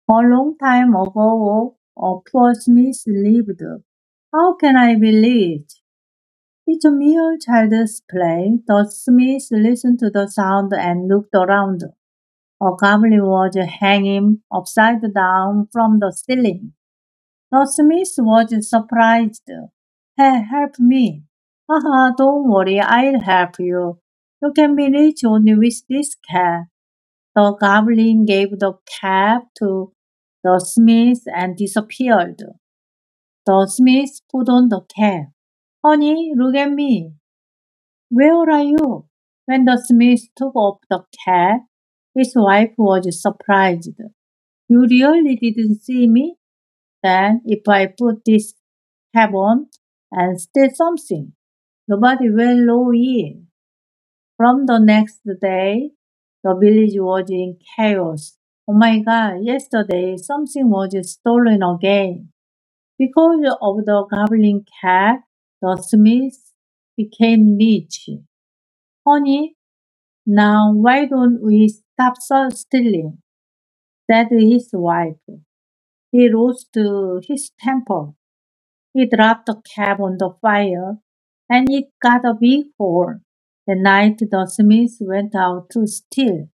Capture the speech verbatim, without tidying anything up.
A long time ago, a poor smith lived. How can I believe it? It's a mere child's play. The smith listened to the sound and looked around. A goblin was hanging upside down from the ceiling. The smith was surprised. Hey, help me. Haha, don't worry, I'll help you. You can be rich only with this cap. The goblin gave the cap to the smith and disappeared. The smith put on the cap. Honey, look at me. Where are you? When the smith took off the cap, his wife was surprised. You really didn't see me? Then, if I put this cap on and steal something, nobody will know it. From the next day, the village was in chaos. Oh my god, yesterday something was stolen again. Because of the goblin cat, the smith became rich. Honey, now why don't we stop so stealing? Said his wife. He rose to his temper. He dropped the cap on the fire, and it got a big hole. The night the smith went out to steal.